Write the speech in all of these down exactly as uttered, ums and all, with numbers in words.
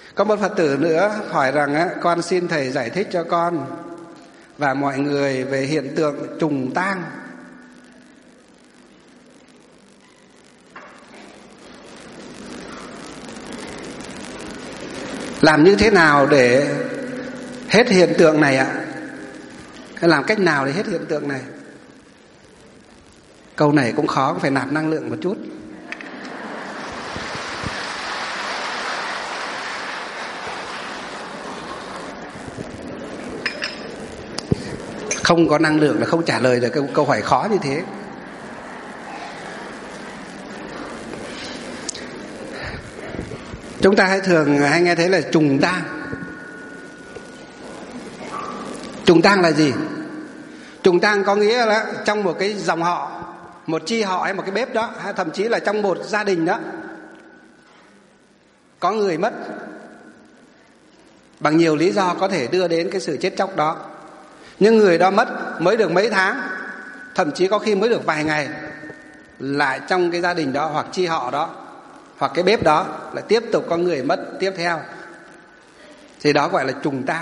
Có một Phật tử nữa hỏi rằng á, con xin thầy giải thích cho con và mọi người về hiện tượng trùng tang. Làm như thế nào để hết hiện tượng này ạ? Hay làm cách nào để hết hiện tượng này? Câu này cũng khó, cũng phải nạp năng lượng một chút. Không có năng lượng là không trả lời được câu hỏi khó như thế. Chúng ta hay thường hay nghe thấy là trùng tang. Trùng tang là gì? Trùng tang có nghĩa là trong một cái dòng họ, một chi họ hay một cái bếp đó, hay thậm chí là trong một gia đình đó, có người mất bằng nhiều lý do có thể đưa đến cái sự chết chóc đó. Nhưng người đó mất mới được mấy tháng, thậm chí có khi mới được vài ngày, lại trong cái gia đình đó hoặc chi họ đó hoặc cái bếp đó lại tiếp tục có người mất tiếp theo, thì đó gọi là trùng tang.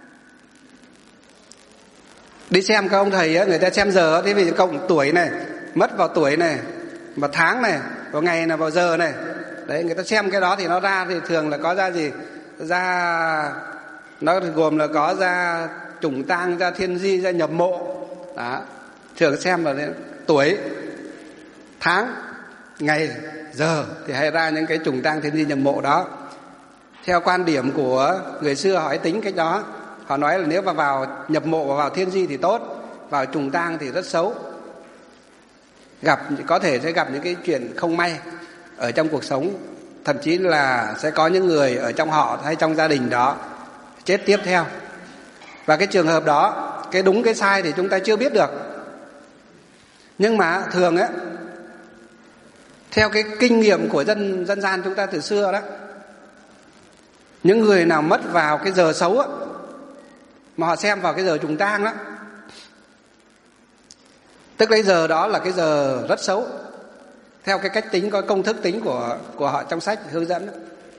Đi xem các ông thầy á, người ta xem giờ, thế vì cộng tuổi này, mất vào tuổi này, vào tháng này, vào ngày này, vào giờ này, đấy, người ta xem cái đó thì nó ra thì thường là có ra gì? Ra nó gồm là có ra trùng tang, ra thiên di, ra nhập mộ đó. Thường xem là tuổi, tháng, ngày, giờ thì hay ra những cái trùng tang, thiên di, nhập mộ đó. Theo quan điểm của người xưa hỏi tính cách đó, họ nói là nếu mà vào nhập mộ và vào thiên di thì tốt, vào trùng tang thì rất xấu, gặp có thể sẽ gặp những cái chuyện không may ở trong cuộc sống, thậm chí là sẽ có những người ở trong họ hay trong gia đình đó chết tiếp theo. Và cái trường hợp đó, cái đúng cái sai thì chúng ta chưa biết được. Nhưng mà thường ấy, theo cái kinh nghiệm của dân dân gian chúng ta từ xưa đó, những người nào mất vào cái giờ xấu á, mà họ xem vào cái giờ trùng tang đó, tức lấy giờ đó là cái giờ rất xấu, theo cái cách tính, có công thức tính của của họ trong sách hướng dẫn đó.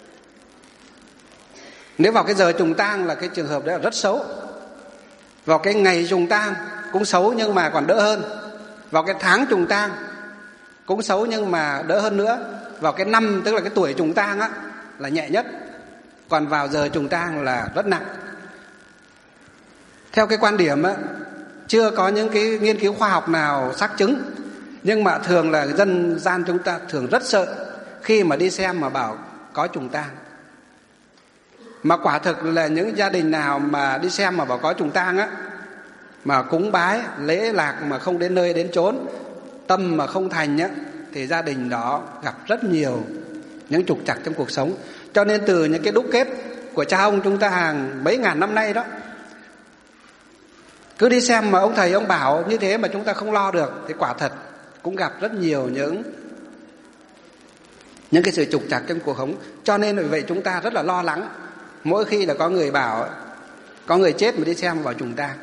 Nếu vào cái giờ trùng tang là cái trường hợp đó là rất xấu. Vào cái ngày trùng tang cũng xấu nhưng mà còn đỡ hơn. Vào cái tháng trùng tang cũng xấu nhưng mà đỡ hơn nữa. Vào cái năm, tức là cái tuổi trùng tang á, là nhẹ nhất. Còn vào giờ trùng tang là rất nặng. Theo cái quan điểm á, chưa có những cái nghiên cứu khoa học nào xác chứng, nhưng mà thường là dân gian chúng ta thường rất sợ khi mà đi xem mà bảo có trùng tang. Mà quả thực là những gia đình nào mà đi xem mà bảo có trùng tang á, mà cúng bái lễ lạc mà không đến nơi đến chốn, tâm mà không thành á, thì gia đình đó gặp rất nhiều những trục trặc trong cuộc sống. Cho nên từ những cái đúc kết của cha ông chúng ta hàng mấy ngàn năm nay đó, cứ đi xem mà ông thầy ông bảo như thế mà chúng ta không lo được, thì quả thật cũng gặp rất nhiều những những cái sự trục trặc trong cuộc sống. Cho nên vì vậy chúng ta rất là lo lắng mỗi khi là có người bảo có người chết mà đi xem vào trùng tang.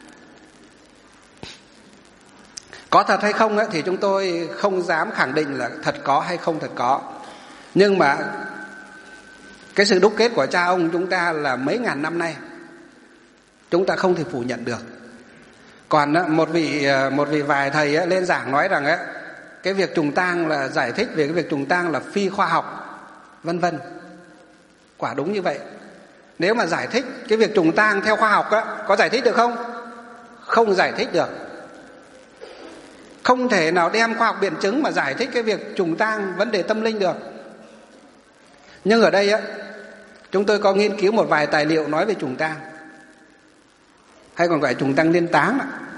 Có thật hay không ấy, thì chúng tôi không dám khẳng định là thật có hay không thật có. Nhưng mà cái sự đúc kết của cha ông chúng ta là mấy ngàn năm nay, chúng ta không thể phủ nhận được. Còn một vị một vị vài thầy ấy, lên giảng nói rằng ấy, cái việc trùng tang là giải thích về cái việc trùng tang là phi khoa học, vân vân. Quả đúng như vậy. Nếu mà giải thích cái việc trùng tang theo khoa học á, có giải thích được không? Không giải thích được. Không thể nào đem khoa học biện chứng mà giải thích cái việc trùng tang vấn đề tâm linh được. Nhưng ở đây á, chúng tôi có nghiên cứu một vài tài liệu nói về trùng tang, hay còn gọi trùng tang liên táng.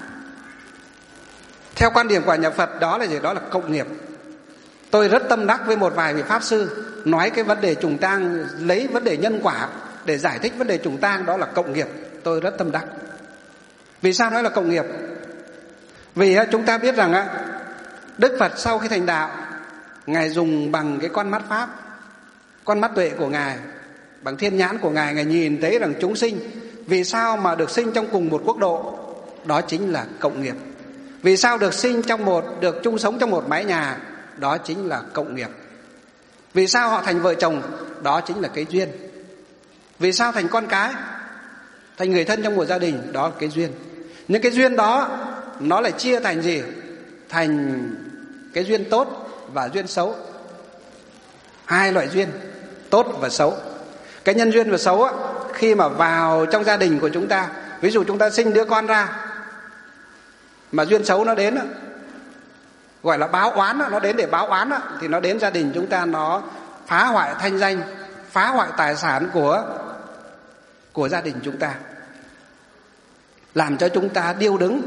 Theo quan điểm của nhà Phật đó là gì? Đó là cộng nghiệp. Tôi rất tâm đắc với một vài vị pháp sư nói cái vấn đề trùng tang, lấy vấn đề nhân quả để giải thích vấn đề trùng tang, đó là cộng nghiệp. Tôi rất tâm đắc. Vì sao nói là cộng nghiệp? Vì chúng ta biết rằng Đức Phật sau khi thành đạo, Ngài dùng bằng cái con mắt Pháp, con mắt tuệ của Ngài, bằng thiên nhãn của Ngài, Ngài nhìn thấy rằng chúng sinh vì sao mà được sinh trong cùng một quốc độ, đó chính là cộng nghiệp. Vì sao được sinh trong một, được chung sống trong một mái nhà, đó chính là cộng nghiệp. Vì sao họ thành vợ chồng, đó chính là cái duyên. Vì sao thành con cái, thành người thân trong một gia đình? Đó là cái duyên. Những cái duyên đó nó lại chia thành gì? Thành cái duyên tốt và duyên xấu. Hai loại duyên, tốt và xấu. Cái nhân duyên và xấu á, khi mà vào trong gia đình của chúng ta, ví dụ chúng ta sinh đứa con ra mà duyên xấu nó đến á, gọi là báo oán á, nó đến để báo oán á, thì nó đến gia đình chúng ta, nó phá hoại thanh danh, phá hoại tài sản của của gia đình chúng ta, làm cho chúng ta điêu đứng,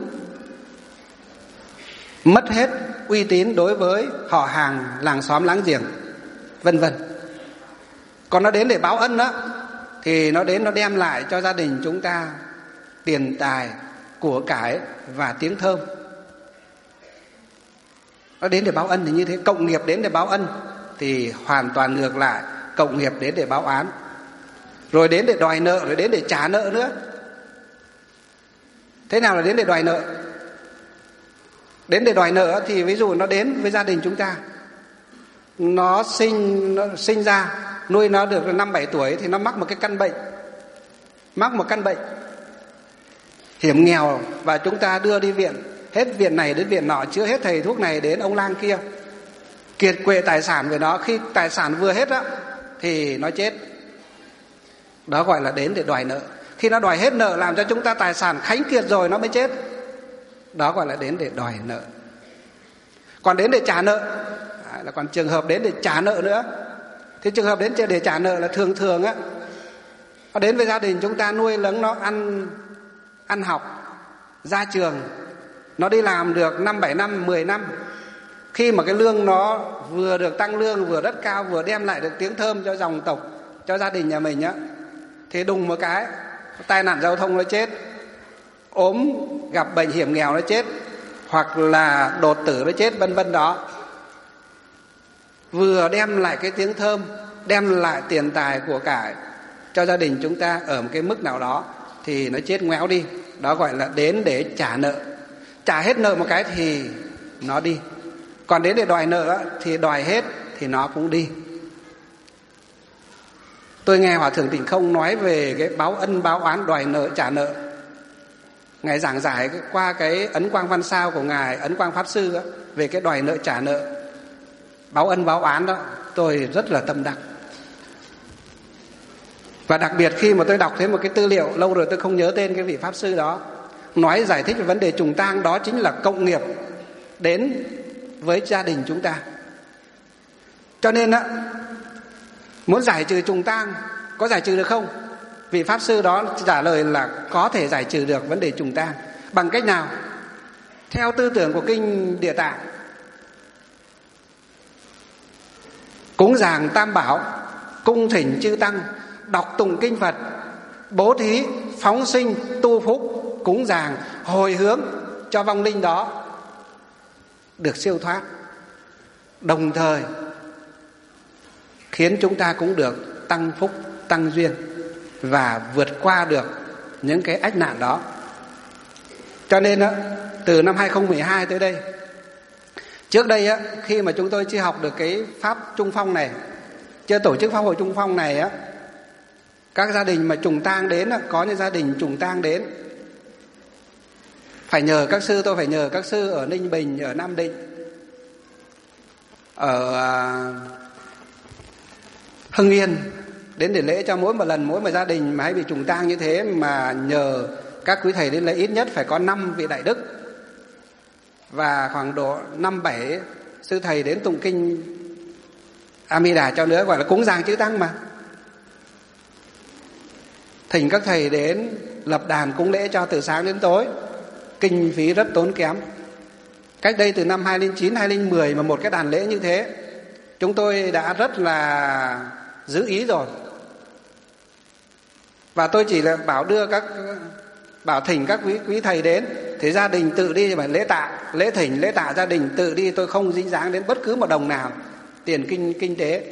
mất hết uy tín đối với họ hàng, làng xóm, láng giềng, vân vân. Còn nó đến để báo ân đó, thì nó đến nó đem lại cho gia đình chúng ta tiền tài, của cải và tiếng thơm. Nó đến để báo ân thì như thế. Cộng nghiệp đến để báo ân thì hoàn toàn ngược lại, cộng nghiệp đến để báo án, rồi đến để đòi nợ, rồi đến để trả nợ nữa. Thế nào là đến để đòi nợ? Đến để đòi nợ thì ví dụ nó đến với gia đình chúng ta, nó sinh nó sinh ra, nuôi nó được năm bảy tuổi thì nó mắc một cái căn bệnh, mắc một căn bệnh hiểm nghèo, và chúng ta đưa đi viện, hết viện này đến viện nọ, chữa hết thầy thuốc này đến ông lang kia, kiệt quệ tài sản về nó. Khi tài sản vừa hết á thì nó chết. Đó gọi là đến để đòi nợ. Khi nó đòi hết nợ, làm cho chúng ta tài sản khánh kiệt rồi nó mới chết. Đó gọi là đến để đòi nợ. Còn đến để trả nợ là còn trường hợp đến để trả nợ nữa. Thì trường hợp đến để trả nợ là thường thường á, nó đến với gia đình chúng ta, nuôi lớn nó ăn ăn học, ra trường, nó đi làm được năm bảy năm, mười năm. Khi mà cái lương nó vừa được tăng lương, vừa rất cao, vừa đem lại được tiếng thơm cho dòng tộc, cho gia đình nhà mình á, thì đùng một cái tai nạn giao thông nó chết, ốm gặp bệnh hiểm nghèo nó chết, hoặc là đột tử nó chết, vân vân đó. Vừa đem lại cái tiếng thơm, đem lại tiền tài của cải cho gia đình chúng ta ở một cái mức nào đó thì nó chết ngoéo đi. Đó gọi là đến để trả nợ. Trả hết nợ một cái thì nó đi. Còn đến để đòi nợ thì đòi hết thì nó cũng đi. Tôi nghe Hòa Thượng Tịnh Không nói về cái báo ân, báo oán, đòi nợ, trả nợ. Ngài giảng giải qua cái ấn quang văn sao của Ngài Ấn Quang Pháp Sư đó, về cái đòi nợ, trả nợ, báo ân, báo oán đó, tôi rất là tâm đắc. Và đặc biệt khi mà tôi đọc thêm một cái tư liệu, lâu rồi tôi không nhớ tên cái vị Pháp Sư đó, nói giải thích về vấn đề trùng tang, đó chính là cộng nghiệp đến với gia đình chúng ta. Cho nên á, muốn giải trừ trùng tang, có giải trừ được không? Vị Pháp Sư đó trả lời là có thể giải trừ được vấn đề trùng tang. Bằng cách nào? Theo tư tưởng của Kinh Địa Tạng, cúng dường Tam Bảo, cung thỉnh chư Tăng, đọc tụng kinh Phật, bố thí, phóng sinh, tu phúc, cúng dường, hồi hướng cho vong linh đó được siêu thoát, đồng thời khiến chúng ta cũng được tăng phúc, tăng duyên và vượt qua được những cái ách nạn đó. Cho nên á, từ năm hai không một hai tới đây, trước đây á, khi mà chúng tôi chưa học được cái pháp Trung Phong này, chưa tổ chức pháp hội Trung Phong này á, các gia đình mà trùng tang đến á, có những gia đình trùng tang đến phải nhờ các sư, tôi phải nhờ các sư ở Ninh Bình, ở Nam Định, ở Hưng Yên đến để lễ cho. Mỗi một lần, mỗi một gia đình mà hay bị trùng tang như thế mà nhờ các quý thầy đến lễ, ít nhất phải có năm vị đại đức và khoảng độ năm bảy sư thầy đến tụng kinh A Di Đà cho nữa, gọi là cúng dường chư Tăng mà. Thỉnh các thầy đến lập đàn cúng lễ cho từ sáng đến tối, kinh phí rất tốn kém. Cách đây từ năm hai không không chín, hai không một không mà một cái đàn lễ như thế, chúng tôi đã rất là giữ ý rồi. Và tôi chỉ là bảo đưa các bảo thỉnh các quý quý thầy đến, thì gia đình tự đi mà lễ tạ, lễ thỉnh, lễ tạ gia đình tự đi, tôi không dính dáng đến bất cứ một đồng nào tiền kinh kinh tế.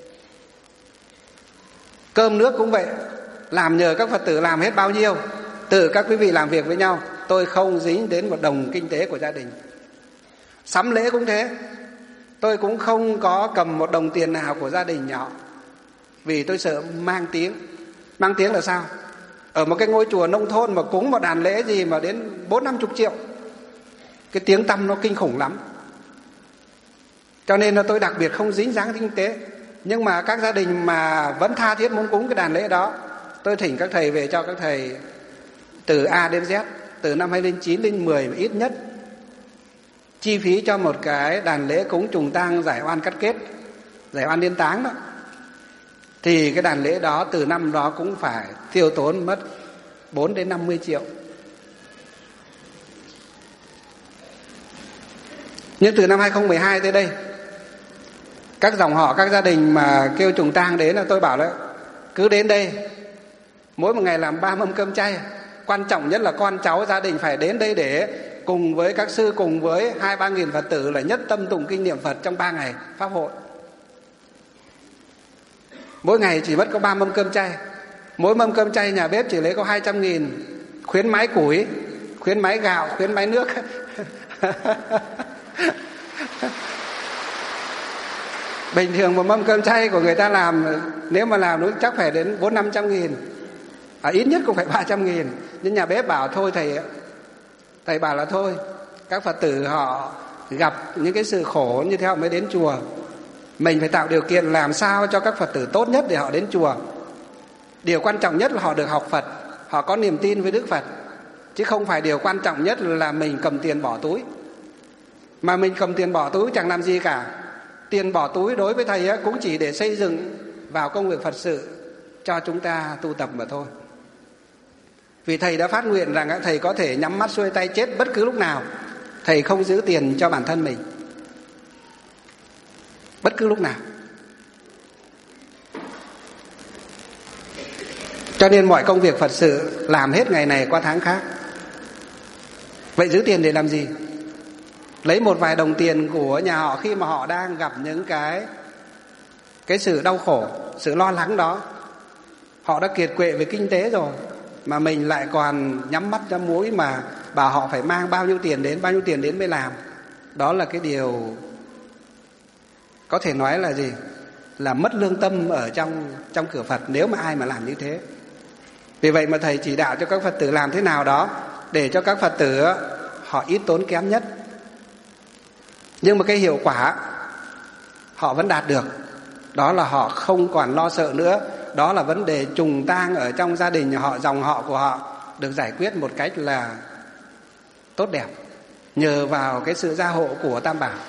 Cơm nước cũng vậy, làm nhờ các Phật tử làm hết bao nhiêu, tự các quý vị làm việc với nhau, tôi không dính đến một đồng kinh tế của gia đình. Sắm lễ cũng thế, tôi cũng không có cầm một đồng tiền nào của gia đình nhỏ, vì tôi sợ mang tiếng. Mang tiếng là sao? Ở một cái ngôi chùa nông thôn mà cúng một đàn lễ gì mà đến bốn năm chục triệu. Cái tiếng tăm nó kinh khủng lắm. Cho nên là tôi đặc biệt không dính dáng kinh tế. Nhưng mà các gia đình mà vẫn tha thiết muốn cúng cái đàn lễ đó, tôi thỉnh các thầy về cho các thầy từ A đến Z, từ năm hai nghìn không trăm lẻ chín đến mười ít nhất. Chi phí cho một cái đàn lễ cúng trùng tang giải oan cắt kết, giải oan liên táng đó, thì cái đàn lễ đó từ năm đó cũng phải tiêu tốn mất bốn đến năm mươi triệu. Nhưng từ năm hai nghìn không trăm mười hai tới đây, các dòng họ, các gia đình mà kêu trùng tang đến là tôi bảo đó, cứ đến đây mỗi một ngày làm ba mâm cơm chay. Quan trọng nhất là con cháu gia đình phải đến đây để cùng với các sư, cùng với hai ba nghìn Phật tử là nhất tâm tụng kinh niệm Phật trong ba ngày pháp hội. Mỗi ngày chỉ mất có ba mâm cơm chay. Mỗi mâm cơm chay nhà bếp chỉ lấy có hai trăm nghìn, khuyến mái củi, khuyến mái gạo, khuyến mái nước. Bình thường một mâm cơm chay của người ta làm, nếu mà làm nó chắc phải đến bốn năm trăm nghìn, à, ít nhất cũng phải ba trăm nghìn. Nhưng nhà bếp bảo thôi thầy, thầy bảo là thôi, các Phật tử họ gặp những cái sự khổ như thế họ mới đến chùa. Mình phải tạo điều kiện làm sao cho các Phật tử tốt nhất để họ đến chùa. Điều quan trọng nhất là họ được học Phật, họ có niềm tin với Đức Phật. Chứ không phải điều quan trọng nhất là mình cầm tiền bỏ túi. Mà mình cầm tiền bỏ túi chẳng làm gì cả. Tiền bỏ túi đối với thầy cũng chỉ để xây dựng vào công việc Phật sự cho chúng ta tu tập mà thôi. Vì thầy đã phát nguyện rằng thầy có thể nhắm mắt xuôi tay chết bất cứ lúc nào. Thầy không giữ tiền cho bản thân mình bất cứ lúc nào. Cho nên mọi công việc Phật sự làm hết ngày này qua tháng khác. Vậy giữ tiền để làm gì? Lấy một vài đồng tiền của nhà họ khi mà họ đang gặp những cái cái sự đau khổ, sự lo lắng đó. Họ đã kiệt quệ về kinh tế rồi, mà mình lại còn nhắm mắt nhắm mũi mà bảo họ phải mang bao nhiêu tiền đến, bao nhiêu tiền đến mới làm. Đó là cái điều có thể nói là gì? Là mất lương tâm ở trong, trong cửa Phật nếu mà ai mà làm như thế. Vì vậy mà thầy chỉ đạo cho các Phật tử làm thế nào đó để cho các Phật tử họ ít tốn kém nhất. Nhưng mà cái hiệu quả họ vẫn đạt được. Đó là họ không còn lo sợ nữa. Đó là vấn đề trùng tang ở trong gia đình họ, dòng họ của họ được giải quyết một cách là tốt đẹp, nhờ vào cái sự gia hộ của Tam Bảo.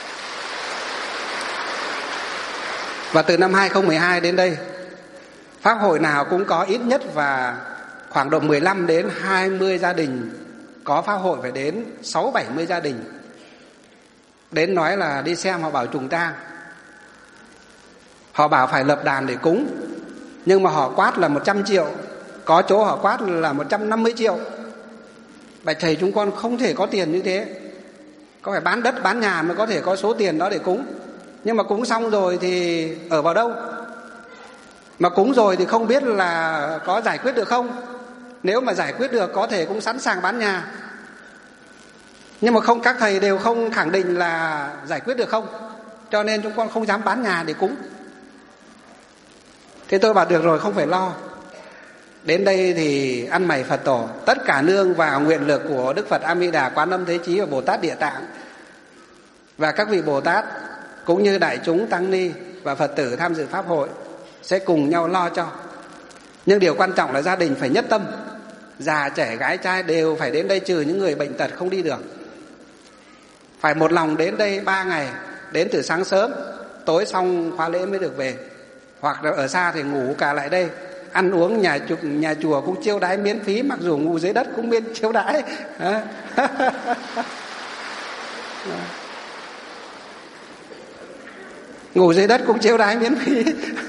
Và từ năm hai nghìn không trăm mười hai đến đây, pháp hội nào cũng có ít nhất và khoảng độ mười lăm đến hai mươi gia đình, có pháp hội phải đến sáu bảy mươi gia đình đến nói là đi xem, họ bảo trùng tang. Họ bảo phải lập đàn để cúng, nhưng mà họ quát là một trăm triệu, có chỗ họ quát là một trăm năm mươi triệu. Bạch thầy, chúng con không thể có tiền như thế, có phải bán đất bán nhà mới có thể có số tiền đó để cúng. Nhưng mà cúng xong rồi thì ở vào đâu? Mà cúng rồi thì không biết là có giải quyết được không. Nếu mà giải quyết được có thể cũng sẵn sàng bán nhà. Nhưng mà không, các thầy đều không khẳng định là giải quyết được không, cho nên chúng con không dám bán nhà để cúng. Thế tôi bảo được rồi, không phải lo. Đến đây thì ăn mày Phật tổ, tất cả nương vào nguyện lực của Đức Phật A Di Đà, Quán Âm Thế Chí và Bồ Tát Địa Tạng. Và các vị Bồ Tát cũng như đại chúng tăng ni và Phật tử tham dự pháp hội sẽ cùng nhau lo cho. Nhưng điều quan trọng là gia đình phải nhất tâm, già trẻ gái trai đều phải đến đây, trừ những người bệnh tật không đi được. Phải một lòng đến đây ba ngày, đến từ sáng sớm, tối xong khóa lễ mới được về. Hoặc là ở xa thì ngủ cả lại đây. Ăn uống nhà chùa, nhà chùa cũng chiêu đãi miễn phí, mặc dù ngủ dưới đất cũng miễn chiêu đãi. Ngủ dưới đất cũng chiêu đãi miễn phí.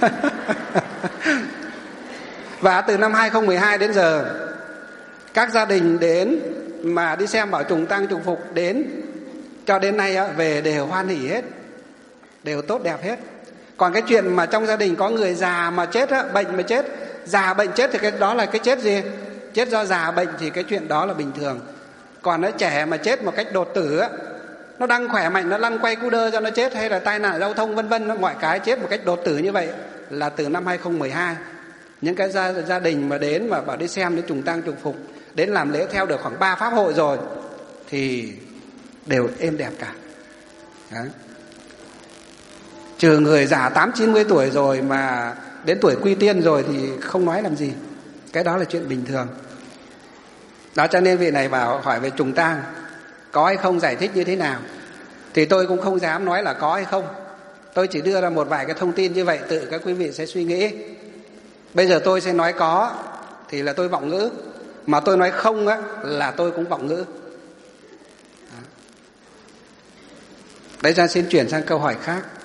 Và từ năm hai nghìn không trăm mười hai đến giờ, các gia đình đến mà đi xem bảo trùng tang trùng phục đến cho đến nay về đều hoan hỉ hết, đều tốt đẹp hết. Còn cái chuyện mà trong gia đình có người già mà chết á, bệnh mà chết, già bệnh chết thì cái đó là cái chết gì? Chết do già bệnh thì cái chuyện đó là bình thường. Còn nó trẻ mà chết một cách đột tử á, nó đang khỏe mạnh, nó lăn quay cu đơ cho nó chết, hay là tai nạn giao thông vân vân, mọi cái chết một cách đột tử như vậy là từ năm hai nghìn không trăm mười hai. Những cái gia, gia đình mà đến mà bảo đi xem, đến trùng tang trùng phục, đến làm lễ theo được khoảng ba pháp hội rồi thì đều êm đẹp cả. Đấy. Trừ người già tám chín mươi tuổi rồi mà đến tuổi quy tiên rồi thì không nói làm gì. Cái đó là chuyện bình thường. Đó, cho nên vị này bảo hỏi về trùng tang có hay không, giải thích như thế nào, thì tôi cũng không dám nói là có hay không. Tôi chỉ đưa ra một vài cái thông tin như vậy, tự các quý vị sẽ suy nghĩ. Bây giờ tôi sẽ nói có thì là tôi vọng ngữ, mà tôi nói không á là tôi cũng vọng ngữ. Đấy, ra xin chuyển sang câu hỏi khác.